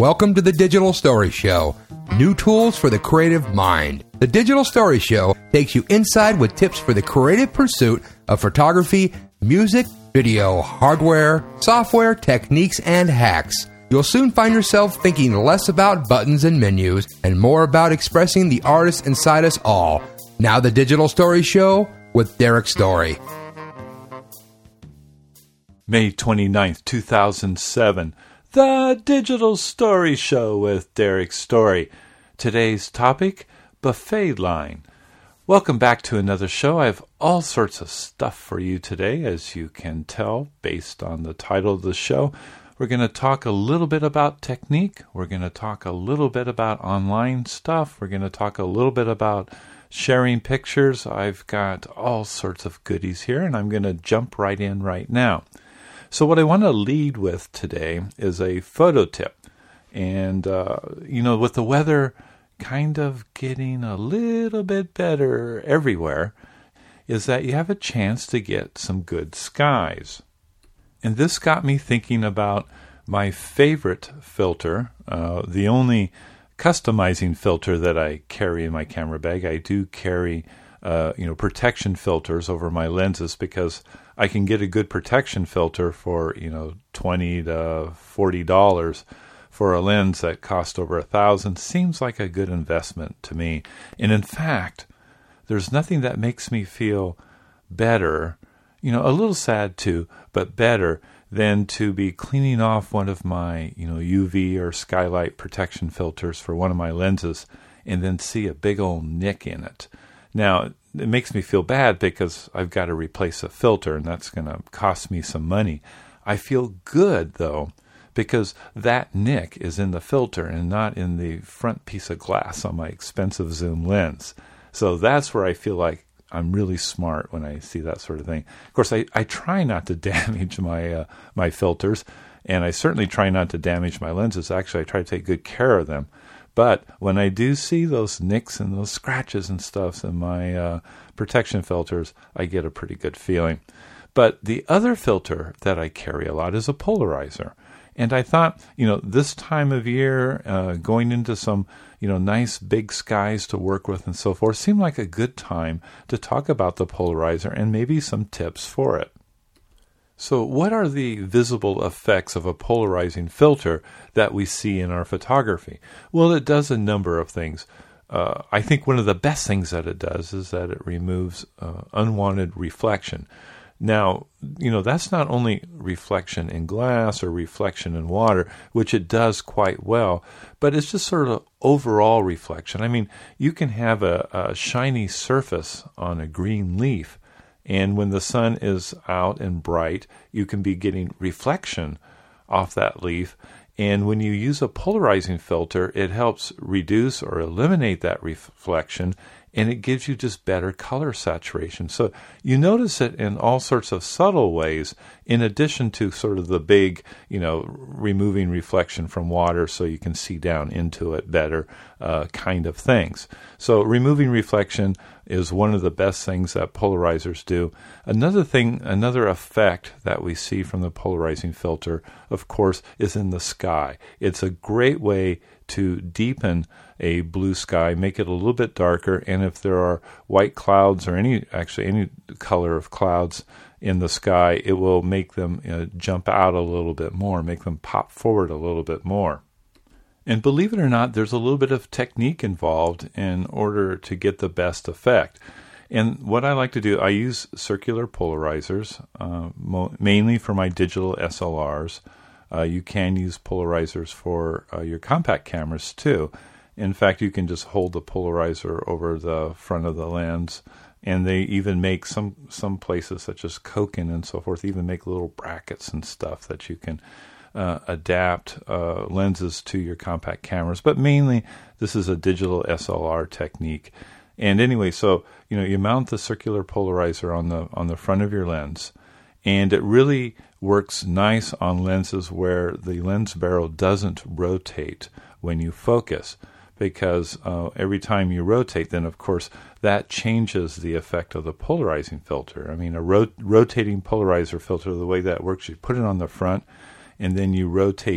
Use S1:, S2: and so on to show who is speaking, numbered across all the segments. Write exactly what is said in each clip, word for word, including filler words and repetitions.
S1: Welcome to the Digital Story Show. New tools for the creative mind. The Digital Story Show takes you inside with tips for the creative pursuit of photography, music, video, hardware, software, techniques, and hacks. You'll soon find yourself thinking less about buttons and menus and more about expressing the artist inside us all. Now the Digital Story Show with Derek Story.
S2: May twenty-ninth, two thousand seven. The Digital Story Show with Derek Story. Today's topic, buffet line. Welcome back to another show. I have all sorts of stuff for you today, as you can tell based on the title of the show. We're going to talk a little bit about technique. We're going to talk a little bit about online stuff. We're going to talk a little bit about sharing pictures. I've got all sorts of goodies here, and I'm going to jump right in right now. So what I want to lead with today is a photo tip. And, uh, you know, with the weather kind of getting a little bit better everywhere, is that you have a chance to get some good skies. And this got me thinking about my favorite filter, uh, the only customizing filter that I carry in my camera bag. I do carry, uh, you know, protection filters over my lenses because I can get a good protection filter for, you know, twenty to forty dollars for a lens that cost over a thousand. Seems like a good investment to me. And in fact, there's nothing that makes me feel better, you know, a little sad too, but better than to be cleaning off one of my, you know, U V or skylight protection filters for one of my lenses and then see a big old nick in it. Now, it makes me feel bad because I've got to replace a filter, and that's going to cost me some money. I feel good, though, because that nick is in the filter and not in the front piece of glass on my expensive zoom lens. So that's where I feel like I'm really smart when I see that sort of thing. Of course, I, I try not to damage my uh, my filters, and I certainly try not to damage my lenses. Actually, I try to take good care of them. But when I do see those nicks and those scratches and stuff in my uh, protection filters, I get a pretty good feeling. But the other filter that I carry a lot is a polarizer. And I thought, you know, this time of year, uh, going into some, you know, nice big skies to work with and so forth, seemed like a good time to talk about the polarizer and maybe some tips for it. So what are the visible effects of a polarizing filter that we see in our photography? Well, it does a number of things. Uh, I think one of the best things that it does is that it removes uh, unwanted reflection. Now, you know, that's not only reflection in glass or reflection in water, which it does quite well, but it's just sort of overall reflection. I mean, you can have a, a shiny surface on a green leaf, and when the sun is out and bright, you can be getting reflection off that leaf. And when you use a polarizing filter, it helps reduce or eliminate that reflection, and it gives you just better color saturation. So you notice it in all sorts of subtle ways, in addition to sort of the big, you know, removing reflection from water so you can see down into it better uh, kind of things. So removing reflection is one of the best things that polarizers do. Another thing, another effect that we see from the polarizing filter, of course, is in the sky. It's a great way to deepen a blue sky, make it a little bit darker, and if there are white clouds or any, actually any color of clouds in the sky, it will make them uh, jump out a little bit more, make them pop forward a little bit more. And believe it or not, there's a little bit of technique involved in order to get the best effect. And what I like to do, I use circular polarizers, uh, mo- mainly for my digital S L Rs. Uh, you can use polarizers for uh, your compact cameras too. In fact, you can just hold the polarizer over the front of the lens, and they even make some, some places such as Koken and so forth, even make little brackets and stuff that you can uh, adapt uh, lenses to your compact cameras. But mainly, this is a digital S L R technique. And anyway, so you know, you mount the circular polarizer on the on the front of your lens, and it really works nice on lenses where the lens barrel doesn't rotate when you focus, because uh, every time you rotate, then of course that changes the effect of the polarizing filter. I mean, a ro- rotating polarizer filter, the way that works, you put it on the front, and then you rotate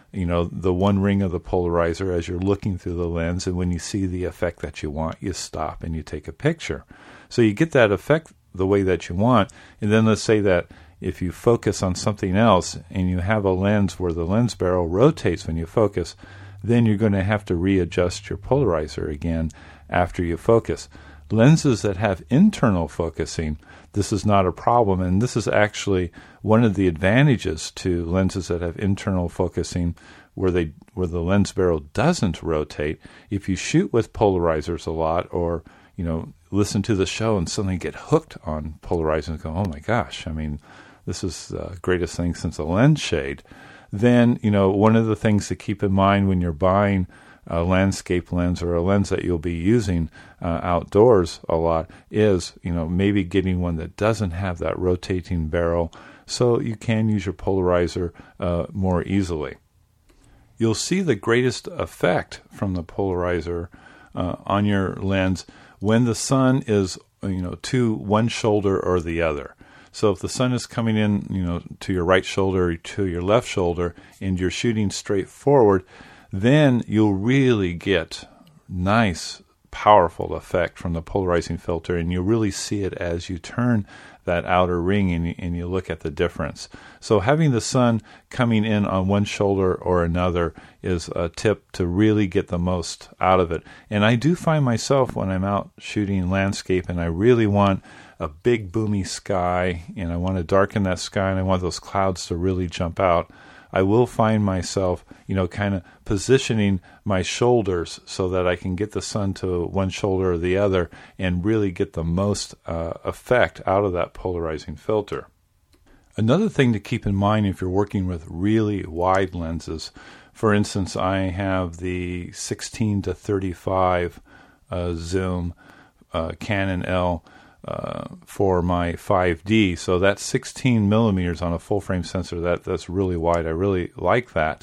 S2: you know, the one ring of the polarizer as you're looking through the lens, and when you see the effect that you want, you stop and you take a picture. So you get that effect the way that you want, and then let's say that if you focus on something else and you have a lens where the lens barrel rotates when you focus, then you're going to have to readjust your polarizer again after you focus. Lenses that have internal focusing, this is not a problem, and this is actually one of the advantages to lenses that have internal focusing where they where the lens barrel doesn't rotate. If you shoot with polarizers a lot, or you know, listen to the show and suddenly get hooked on polarizing and go, oh my gosh, I mean, this is the greatest thing since a lens shade, then, you know, one of the things to keep in mind when you're buying a landscape lens or a lens that you'll be using uh, outdoors a lot is, you know, maybe getting one that doesn't have that rotating barrel so you can use your polarizer uh, more easily. You'll see the greatest effect from the polarizer uh, on your lens when the sun is, you know, to one shoulder or the other. So if the sun is coming in, you know, to your right shoulder or to your left shoulder and you're shooting straight forward, then you'll really get nice, powerful effect from the polarizing filter, and you'll really see it as you turn that outer ring and you, and you look at the difference. So having the sun coming in on one shoulder or another is a tip to really get the most out of it. And I do find myself when I'm out shooting landscape and I really want a big boomy sky and I want to darken that sky and I want those clouds to really jump out, I will find myself, you know, kind of positioning my shoulders so that I can get the sun to one shoulder or the other and really get the most uh, effect out of that polarizing filter. Another thing to keep in mind if you're working with really wide lenses, for instance, I have the sixteen to thirty-five uh, zoom uh, Canon L Uh, for my five D, so that's sixteen millimeters on a full frame sensor. That that's really wide. I really like that,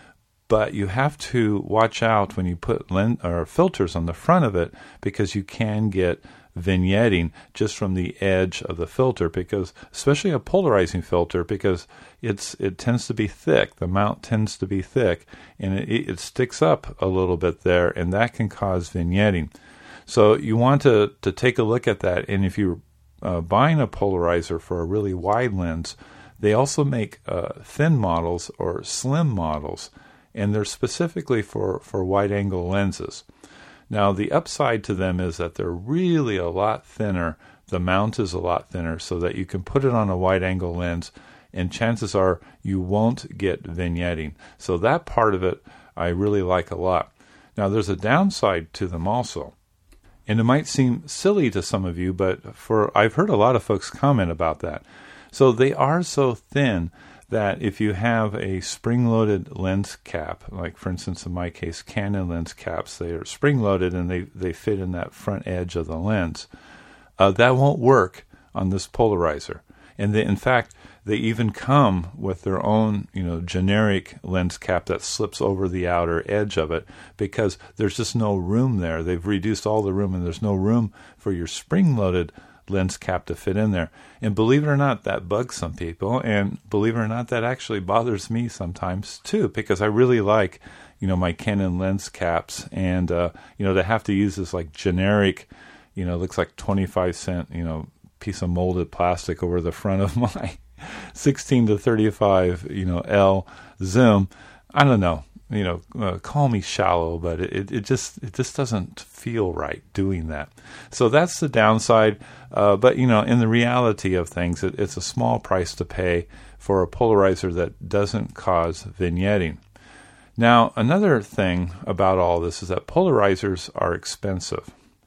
S2: but you have to watch out when you put lens or filters on the front of it, because you can get vignetting just from the edge of the filter, because especially a polarizing filter, because it's it tends to be thick. The mount tends to be thick, and it, it sticks up a little bit there, and that can cause vignetting. So you want to, to take a look at that, and if you're uh, buying a polarizer for a really wide lens, they also make uh, thin models or slim models, and they're specifically for, for wide-angle lenses. Now, the upside to them is that they're really a lot thinner. The mount is a lot thinner so that you can put it on a wide-angle lens, and chances are you won't get vignetting. So that part of it I really like a lot. Now, there's a downside to them also. And it might seem silly to some of you, but for I've heard a lot of folks comment about that. So they are so thin that if you have a spring-loaded lens cap, like for instance in my case, Canon lens caps, they are spring-loaded and they, they fit in that front edge of the lens, uh, that won't work on this polarizer. And they, in fact, they even come with their own, you know, generic lens cap that slips over the outer edge of it, because there's just no room there. They've reduced all the room, and there's no room for your spring-loaded lens cap to fit in there. And believe it or not, that bugs some people, and believe it or not, that actually bothers me sometimes too, because I really like, you know, my Canon lens caps, and uh, you know, to have to use this like generic, you know, looks like twenty-five cent, you know, piece of molded plastic over the front of my sixteen to thirty-five, you know, L zoom. I don't know, you know, uh, call me shallow, but it, it just it just doesn't feel right doing that. So that's the downside. Uh, but you know, in the reality of things, it, it's a small price to pay for a polarizer that doesn't cause vignetting. Now, another thing about all this is that polarizers are expensive.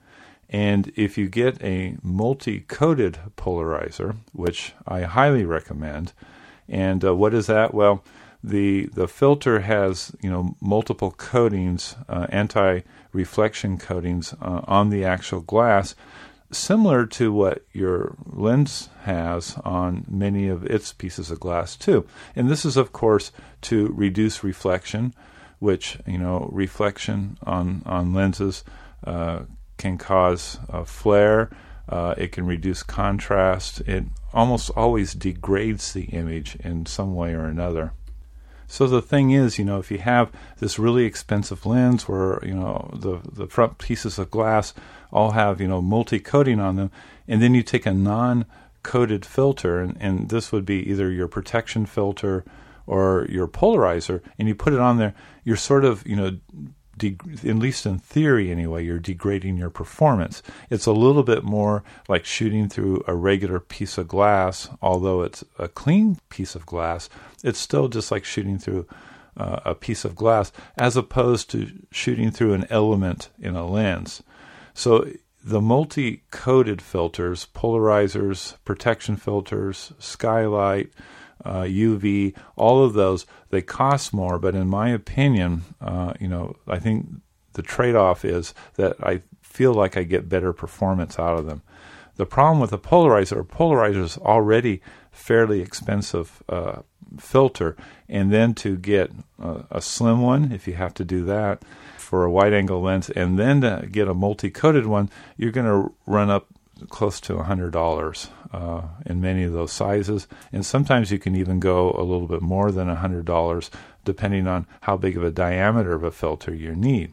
S2: And if you get a multi-coated polarizer, which I highly recommend, and uh, what is that? Well, the the filter has, you know, multiple coatings, uh, anti-reflection coatings uh, on the actual glass, similar to what your lens has on many of its pieces of glass too. And this is, of course, to reduce reflection, which, you know, reflection on on lenses Uh, can cause a flare, uh, it can reduce contrast, it almost always degrades the image in some way or another. So the thing is, you know, if you have this really expensive lens where, you know, the, the front pieces of glass all have, you know, multi-coating on them, and then you take a non-coated filter, and, and this would be either your protection filter or your polarizer, and you put it on there, you're sort of, you know, de- at least in theory anyway, you're degrading your performance. It's a little bit more like shooting through a regular piece of glass, although it's a clean piece of glass, it's still just like shooting through uh, a piece of glass, as opposed to shooting through an element in a lens. So the multi-coated filters, polarizers, protection filters, skylight, uh, U V, all of those, they cost more, but in my opinion, uh, you know, I think the trade-off is that I feel like I get better performance out of them. The problem with a polarizer, a polarizer is already fairly expensive uh, filter, and then to get uh, a slim one, if you have to do that for a wide-angle lens, and then to get a multi-coated one, you're going to run up close to one hundred dollars uh, in many of those sizes, and sometimes you can even go a little bit more than one hundred dollars depending on how big of a diameter of a filter you need.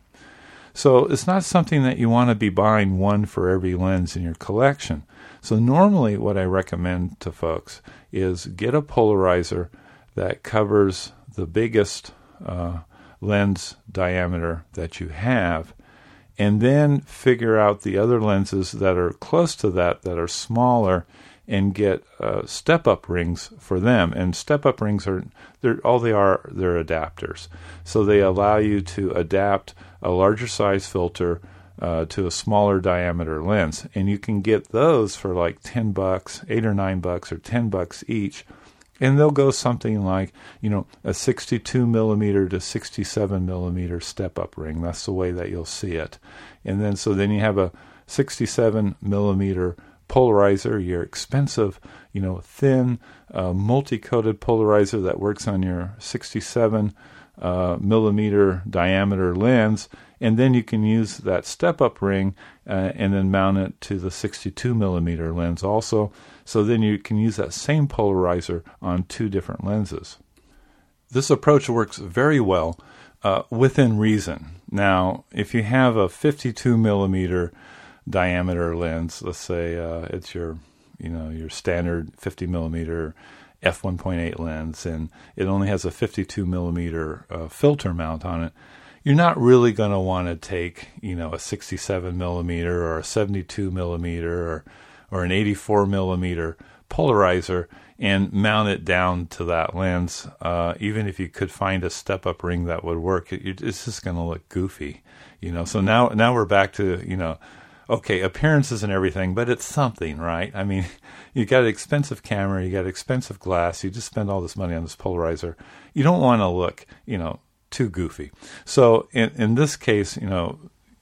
S2: So it's not something that you want to be buying one for every lens in your collection. So normally what I recommend to folks is get a polarizer that covers the biggest uh, lens diameter that you have, and then figure out the other lenses that are close to that, that are smaller, and get uh, step-up rings for them. And step-up rings are, they're all they are, they're adapters. So they allow you to adapt a larger size filter uh, to a smaller diameter lens, and you can get those for like ten bucks, eight or nine bucks, or ten bucks each. And they'll go something like, you know, a sixty-two millimeter to sixty-seven millimeter step-up ring. That's the way that you'll see it. And then, so then you have a sixty-seven millimeter polarizer, your expensive, you know, thin, uh, multi-coated polarizer that works on your sixty-seven uh, millimeter diameter lens. And then you can use that step-up ring uh, and then mount it to the sixty-two millimeter lens also. So then you can use that same polarizer on two different lenses. This approach works very well uh, within reason. Now, if you have a fifty-two millimeter diameter lens, let's say uh, it's your, you know, your standard fifty millimeter f one point eight lens, and it only has a fifty-two millimeter uh, filter mount on it, you're not really going to want to take, you know, a sixty-seven millimeter or a seventy-two millimeter or or an eighty-four millimeter polarizer and mount it down to that lens. Uh, even if you could find a step-up ring that would work, it, it's just going to look goofy, you know. So now, now we're back to, you know, okay, appearances and everything, but it's something, right? I mean, you got an expensive camera, you got expensive glass, you just spend all this money on this polarizer. You don't want to look, you know, too goofy. So in in this case, you know,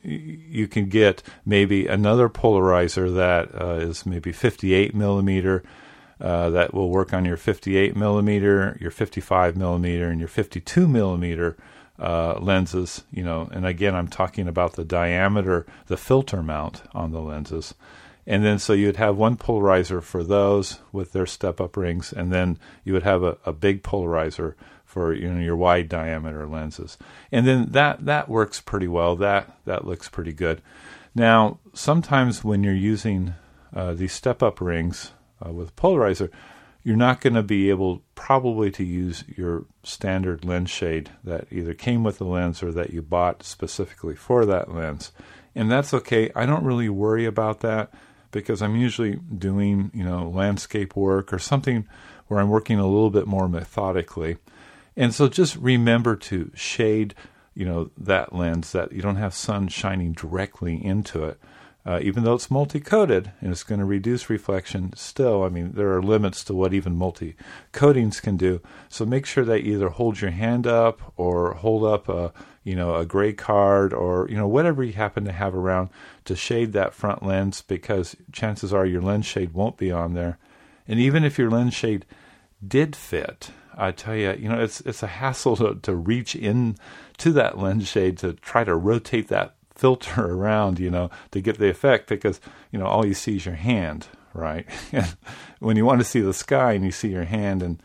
S2: you can get maybe another polarizer that uh, is maybe fifty-eight millimeter uh, that will work on your fifty-eight millimeter, your fifty-five millimeter, and your fifty-two millimeter uh, lenses. You know, and again, I'm talking about the diameter, the filter mount on the lenses. And then so you'd have one polarizer for those with their step-up rings, and then you would have a, a big polarizer for, you know, your wide diameter lenses. And then that that works pretty well. That that looks pretty good. Now, sometimes when you're using uh, these step-up rings uh, with polarizer, you're not going to be able probably to use your standard lens shade that either came with the lens or that you bought specifically for that lens. And that's okay. I don't really worry about that because I'm usually doing, you know, landscape work or something where I'm working a little bit more methodically. And so just remember to shade, you know, that lens, that you don't have sun shining directly into it. Uh, even though it's multi-coated and it's going to reduce reflection, still, I mean, there are limits to what even multi-coatings can do. So make sure that you either hold your hand up or hold up a, you know, a gray card or, you know, whatever you happen to have around to shade that front lens, because chances are your lens shade won't be on there. And even if your lens shade did fit, I tell you, you know, it's it's a hassle to, to reach in to that lens shade to try to rotate that filter around, you know, to get the effect, because, you know, all you see is your hand, right? And when you want to see the sky and you see your hand, and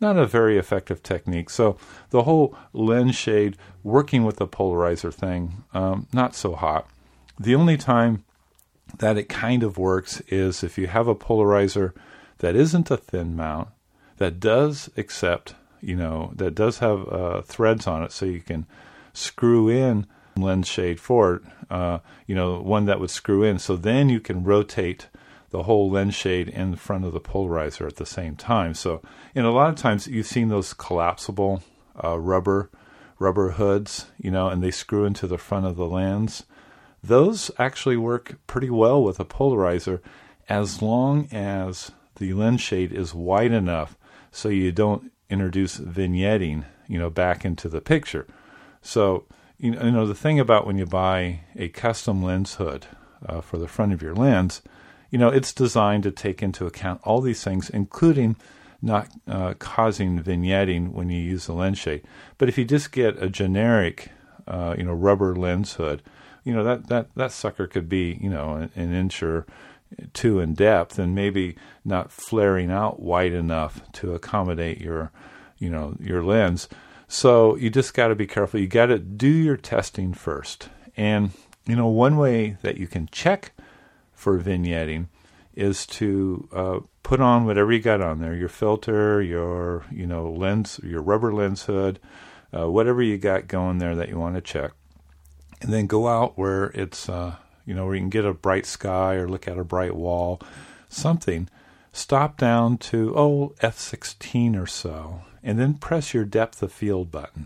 S2: not a very effective technique. So the whole lens shade, working with the polarizer thing, um, not so hot. The only time that it kind of works is if you have a polarizer that isn't a thin mount, that does accept, you know, that does have uh, threads on it, so you can screw in lens shade for it, uh, you know, one that would screw in. So then you can rotate the whole lens shade in front of the polarizer at the same time. So, and a lot of times you've seen those collapsible uh, rubber rubber hoods, you know, and they screw into the front of the lens. Those actually work pretty well with a polarizer as long as the lens shade is wide enough so you don't introduce vignetting, you know, back into the picture. So, you know, the thing about when you buy a custom lens hood uh, for the front of your lens, you know, it's designed to take into account all these things, including not uh, causing vignetting when you use the lens shade. But if you just get a generic, uh, you know, rubber lens hood, you know, that, that, that sucker could be, you know, an, an inch or two in depth and maybe not flaring out wide enough to accommodate your, you know, your lens. So you just got to be careful. You got to do your testing first. And, you know, one way that you can check for vignetting is to uh, put on whatever you got on there, your filter, your, you know, lens, your rubber lens hood, uh, whatever you got going there that you want to check. And then go out where it's, uh, you know, where you can get a bright sky or look at a bright wall, something. Stop down to, oh, F sixteen or so, and then press your depth of field button.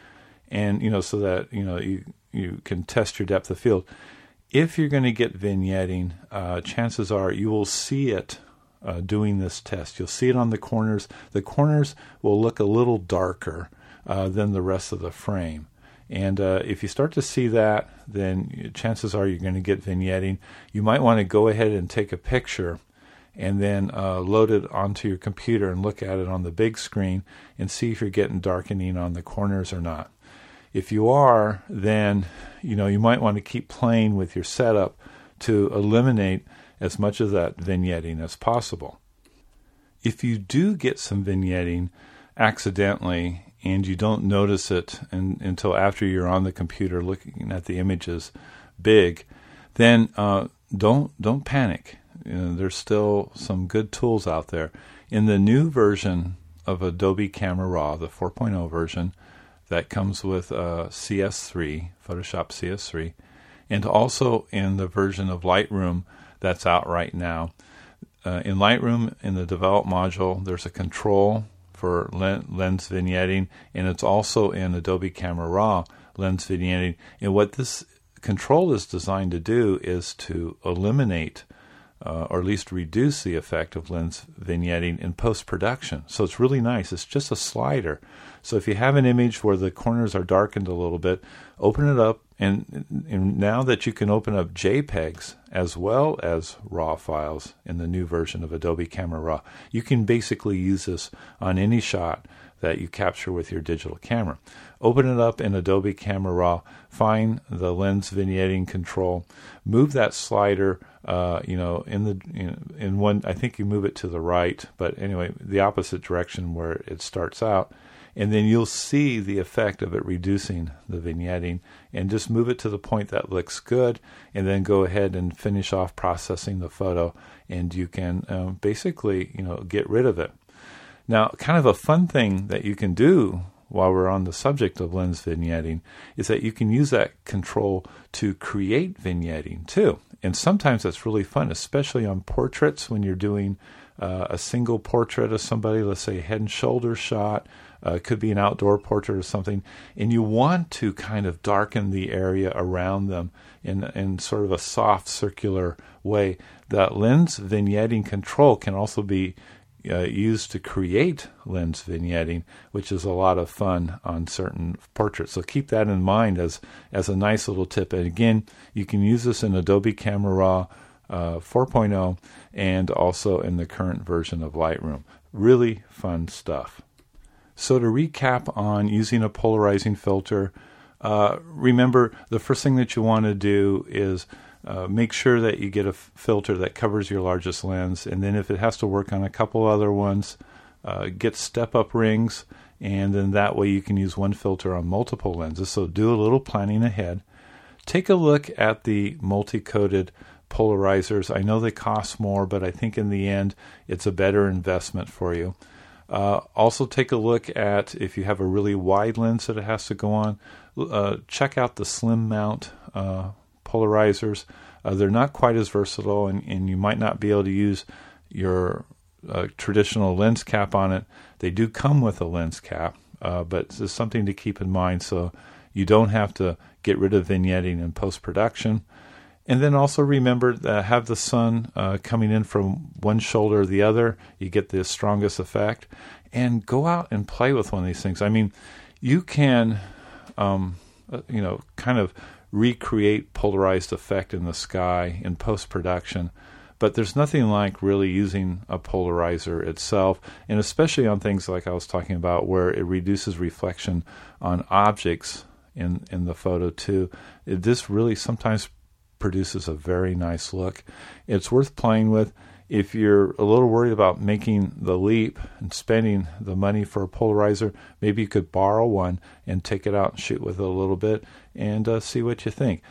S2: And, you know, so that, you know, you, you can test your depth of field. If you're going to get vignetting, uh, chances are you will see it uh, doing this test. You'll see it on the corners. The corners will look a little darker uh, than the rest of the frame. And uh, if you start to see that, then chances are you're going to get vignetting. You might want to go ahead and take a picture and then uh, load it onto your computer and look at it on the big screen and see if you're getting darkening on the corners or not. If you are, then you know you might want to keep playing with your setup to eliminate as much of that vignetting as possible. If you do get some vignetting accidentally and you don't notice it in, until after you're on the computer looking at the images big, then uh, don't don't panic. You know, there's still some good tools out there. In the new version of Adobe Camera Raw, the four point oh version, that comes with uh, C S three, Photoshop C S three, and also in the version of Lightroom that's out right now. Uh, in Lightroom, in the Develop module, there's a control for lens vignetting, and it's also in Adobe Camera Raw lens vignetting. And what this control is designed to do is to eliminate uh, or at least reduce the effect of lens vignetting in post-production. So it's really nice. It's just a slider. So if you have an image where the corners are darkened a little bit, open it up, and, and now that you can open up JPEGs as well as RAW files in the new version of Adobe Camera Raw, you can basically use this on any shot that you capture with your digital camera. Open it up in Adobe Camera Raw, find the lens vignetting control, move that slider, uh, you know, in the in, in one. I think you move it to the right, but anyway, the opposite direction where it starts out. And then you'll see the effect of it reducing the vignetting, and just move it to the point that looks good, and then go ahead and finish off processing the photo, and you can um, basically, you know, get rid of it. Now, kind of a fun thing that you can do while we're on the subject of lens vignetting is that you can use that control to create vignetting too. And sometimes that's really fun, especially on portraits when you're doing uh, a single portrait of somebody, let's say a head and shoulders shot. Uh, it could be an outdoor portrait or something, and you want to kind of darken the area around them in, in sort of a soft circular way. That lens vignetting control can also be uh, used to create lens vignetting, which is a lot of fun on certain portraits. So keep that in mind as, as a nice little tip. And again, you can use this in Adobe Camera Raw uh, four point oh and also in the current version of Lightroom. Really fun stuff. So to recap on using a polarizing filter, uh, remember the first thing that you want to do is uh, make sure that you get a f- filter that covers your largest lens, and then if it has to work on a couple other ones, uh, get step-up rings, and then that way you can use one filter on multiple lenses. So do a little planning ahead. Take a look at the multi-coated polarizers. I know they cost more, but I think in the end it's a better investment for you. Uh, also take a look at, if you have a really wide lens that it has to go on, uh, check out the slim mount uh, polarizers. Uh, they're not quite as versatile, and, and you might not be able to use your uh, traditional lens cap on it. They do come with a lens cap, uh, but it's something to keep in mind so you don't have to get rid of vignetting in post-production. And then also remember that have the sun uh, coming in from one shoulder or the other. You get the strongest effect. And go out and play with one of these things. I mean, you can, um, uh, you know, kind of recreate polarized effect in the sky in post-production. But there's nothing like really using a polarizer itself, and especially on things like I was talking about where it reduces reflection on objects in, in the photo too. It, this really sometimes produces a very nice look. It's worth playing with. If you're a little worried about making the leap and spending the money for a polarizer, maybe you could borrow one and take it out and shoot with it a little bit and uh, see what you think.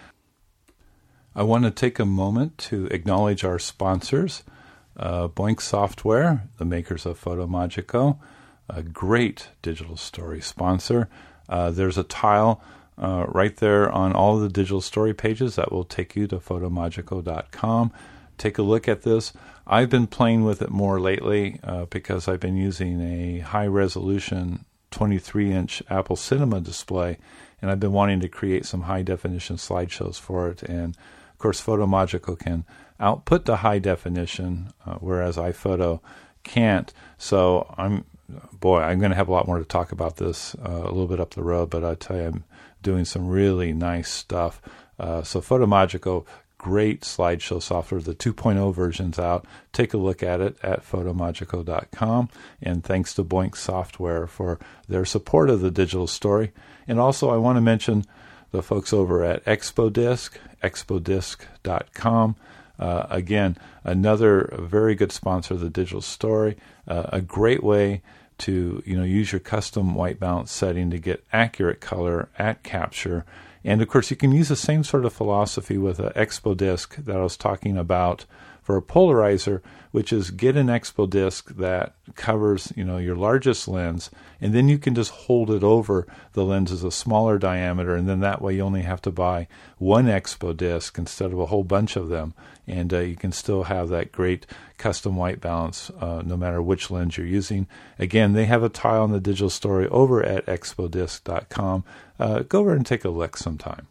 S2: I want to take a moment to acknowledge our sponsors, uh, Boink Software, the makers of PhotoMagico, a great digital story sponsor. Uh, there's a tile Uh, right there on all of the digital story pages that will take you to photomagico dot com. Take a look at this. I've been playing with it more lately uh, because I've been using a high-resolution twenty-three inch Apple Cinema display, and I've been wanting to create some high-definition slideshows for it. And, of course, PhotoMagico can output the high definition, uh, whereas iPhoto can't. So, I'm boy, I'm going to have a lot more to talk about this uh, a little bit up the road, but I tell you, I'm doing some really nice stuff. Uh, so PhotoMagico, great slideshow software. The two point oh version's out. Take a look at it at photomagico dot com. And thanks to Boink Software for their support of the digital story. And also I want to mention the folks over at ExpoDisc, expo disc dot com. Uh, again, another very good sponsor of the digital story. Uh, a great way to you know use your custom white balance setting to get accurate color at capture. And of course you can use the same sort of philosophy with an ExpoDisc that I was talking about for a polarizer, which is get an ExpoDisc that covers you know your largest lens, and then you can just hold it over the lenses of smaller diameter, and then that way you only have to buy one ExpoDisc instead of a whole bunch of them, and uh, you can still have that great custom white balance uh, no matter which lens you're using. Again, they have a tile on the digital story over at expo disc dot com. Uh, go over and take a look sometime.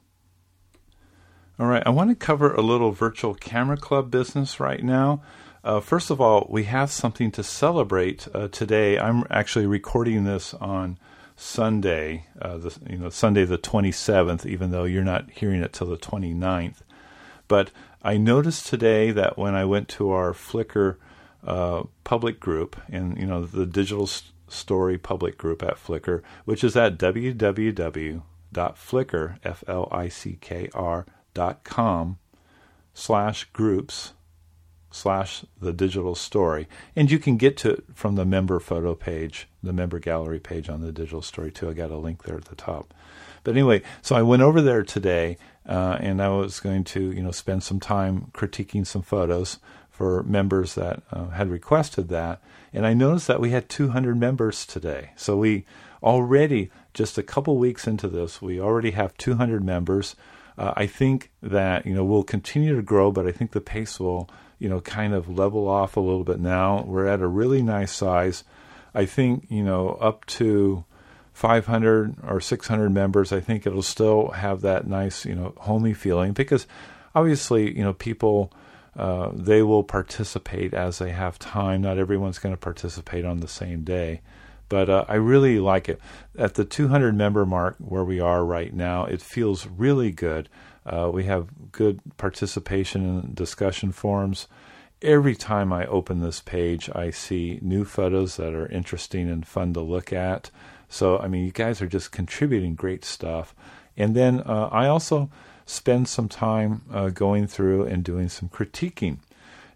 S2: All right, I want to cover a little virtual camera club business right now. Uh, first of all, we have something to celebrate uh, today. I'm actually recording this on Sunday, uh, the, you know, Sunday the twenty-seventh, even though you're not hearing it till the twenty-ninth. But I noticed today that when I went to our Flickr uh, public group, and you know the digital st- story public group at Flickr, which is at w w w dot flickr, F L I C K R, dot com slash groups slash the digital story. And you can get to it from the member photo page, the member gallery page on the digital story too. I got a link there at the top. But anyway, so I went over there today uh, and I was going to, you know, spend some time critiquing some photos for members that uh, had requested that. And I noticed that we had two hundred members today. So we already, just a couple weeks into this, we already have two hundred members. Uh, I think that, you know, we'll continue to grow, but I think the pace will, you know, kind of level off a little bit now. We're at a really nice size. I think, you know, up to five hundred or six hundred members, I think it'll still have that nice, you know, homey feeling because obviously, you know, people, uh, they will participate as they have time. Not everyone's going to participate on the same day. But uh, I really like it. At the two hundred member mark where we are right now, it feels really good. Uh, we have good participation in discussion forums. Every time I open this page, I see new photos that are interesting and fun to look at. So, I mean, you guys are just contributing great stuff. And then uh, I also spend some time uh, going through and doing some critiquing.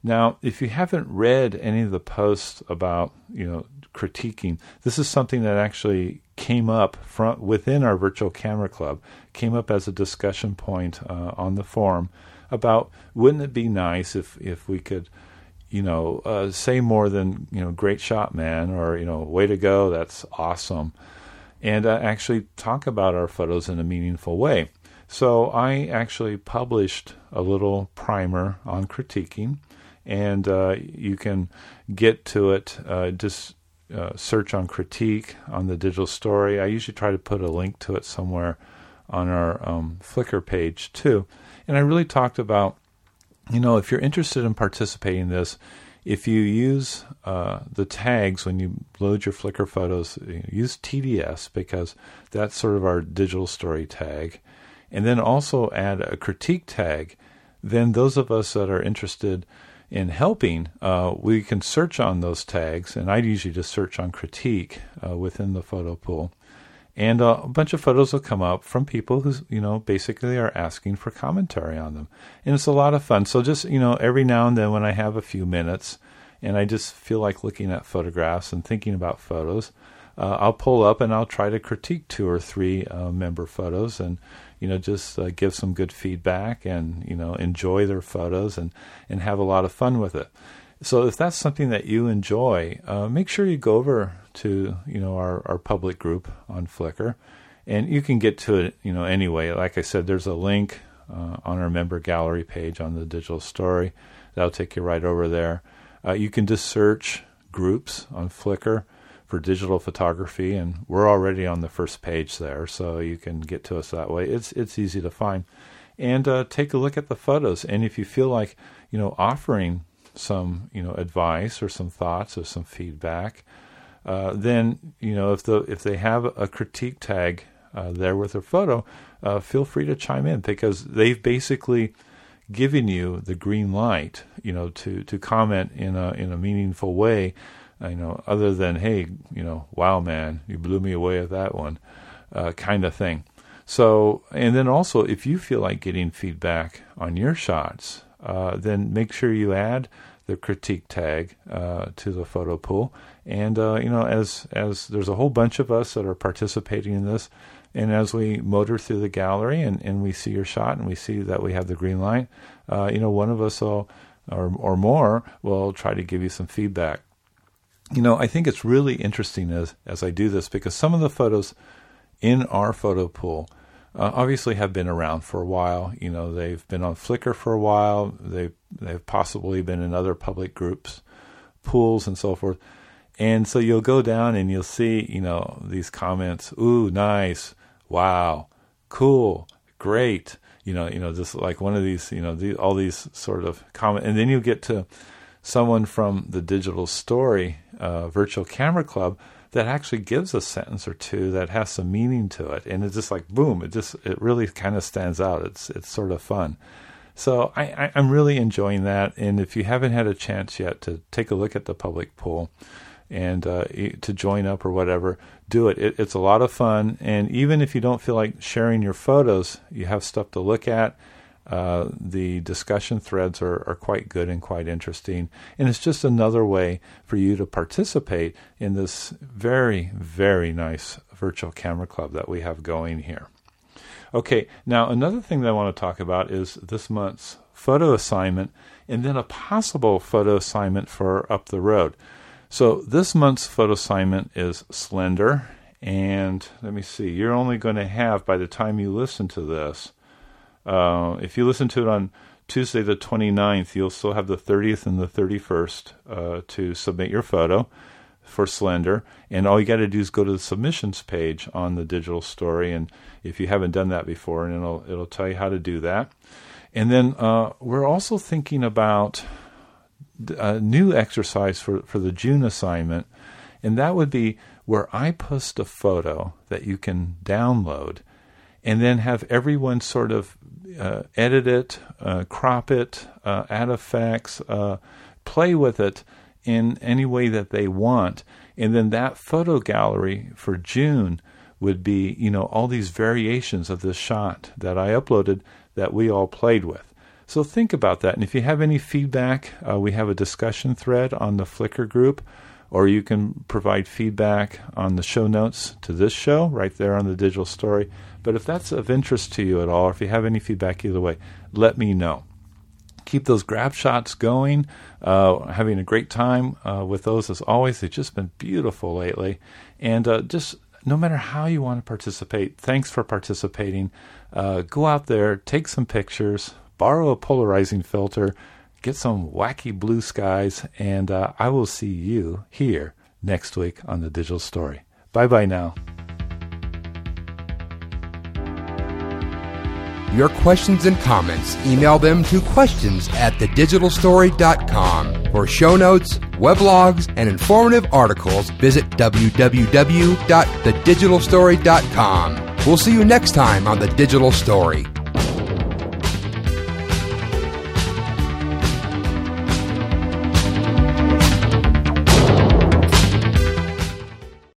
S2: Now, if you haven't read any of the posts about, you know, critiquing, this is something that actually came up from within our Virtual Camera Club, came up as a discussion point uh, on the forum about, wouldn't it be nice if, if we could, you know, uh, say more than, you know, great shot, man, or, you know, way to go, that's awesome, and uh, actually talk about our photos in a meaningful way. So I actually published a little primer on critiquing, and uh, you can get to it, uh, just uh, search on critique on the Digital Story. I usually try to put a link to it somewhere on our um, Flickr page too. And I really talked about, you know, if you're interested in participating in this, if you use uh, the tags when you load your Flickr photos, use T D S, because that's sort of our Digital Story tag. And then also add a critique tag. Then those of us that are interested in helping, uh, we can search on those tags, and I usually just search on critique uh, within the photo pool. And uh, a bunch of photos will come up from people who, you know, basically are asking for commentary on them. And it's a lot of fun. So just, you know, every now and then when I have a few minutes and I just feel like looking at photographs and thinking about photos, uh, I'll pull up and I'll try to critique two or three uh, member photos and, you know, just uh, give some good feedback and, you know, enjoy their photos and, and have a lot of fun with it. So if that's something that you enjoy, uh, make sure you go over to, you know, our, our public group on Flickr, and you can get to it, you know, anyway. Like I said, there's a link uh, on our member gallery page on the Digital Story. That'll take you right over there. Uh, you can just search groups on Flickr for digital photography, and we're already on the first page there, so you can get to us that way. It's it's easy to find. And uh, take a look at the photos, and if you feel like, you know, offering some, you know, advice or some thoughts or some feedback, uh, then, you know, if the if they have a critique tag uh, there with their photo, uh, feel free to chime in, because they've basically given you the green light, you know, to to comment in a in a meaningful way, uh, you know, other than, hey, you know, wow, man, you blew me away with that one, uh, kind of thing. So, and then also, if you feel like getting feedback on your shots, Uh, then make sure you add the critique tag uh, to the photo pool. And, uh, you know, as as there's a whole bunch of us that are participating in this, and as we motor through the gallery and, and we see your shot and we see that we have the green light, uh, you know, one of us will, or, or more will try to give you some feedback. You know, I think it's really interesting as, as I do this, because some of the photos in our photo pool Uh, obviously have been around for a while. You know, they've been on Flickr for a while. They've, they've possibly been in other public groups, pools, and so forth. And so you'll go down and you'll see, you know, these comments, ooh, nice, wow, cool, great. You know, you know, just like one of these, you know, the, all these sort of comments. And then you get to someone from the Digital Story uh, Virtual Camera Club that actually gives a sentence or two that has some meaning to it, and it's just like boom! It just it really kind of stands out. It's it's sort of fun. So I, I, I'm really enjoying that. And if you haven't had a chance yet to take a look at the public pool and uh, to join up or whatever, do it. it. It's a lot of fun. And even if you don't feel like sharing your photos, you have stuff to look at. Uh, the discussion threads are, are quite good and quite interesting. And it's just another way for you to participate in this very, very nice virtual camera club that we have going here. Okay, now another thing that I want to talk about is this month's photo assignment, and then a possible photo assignment for up the road. So this month's photo assignment is Slender, and let me see, you're only going to have, by the time you listen to this, Uh, if you listen to it on Tuesday the twenty-ninth, you'll still have the thirtieth and the thirty-first uh, to submit your photo for Slender. And all you got to do is go to the submissions page on the Digital Story, and if you haven't done that before, and it'll it'll tell you how to do that. And then uh, we're also thinking about a new exercise for, for the June assignment, and that would be where I post a photo that you can download, and then have everyone sort of uh, edit it, uh, crop it, uh, add effects, uh, play with it in any way that they want. And then that photo gallery for June would be, you know, all these variations of this shot that I uploaded that we all played with. So think about that. And if you have any feedback, uh, we have a discussion thread on the Flickr group, or you can provide feedback on the show notes to this show right there on the Digital Story. But if that's of interest to you at all, or if you have any feedback either way, let me know. Keep those grab shots going. Uh, having a great time uh, with those as always. They've just been beautiful lately. And uh, just no matter how you want to participate, thanks for participating. Uh, go out there, take some pictures, borrow a polarizing filter, get some wacky blue skies, and uh, I will see you here next week on The Digital Story. Bye-bye now.
S1: Your questions and comments, email them to questions at the digital story dot com. For show notes, weblogs, and informative articles, visit w w w dot the digital story dot com. We'll see you next time on The Digital Story.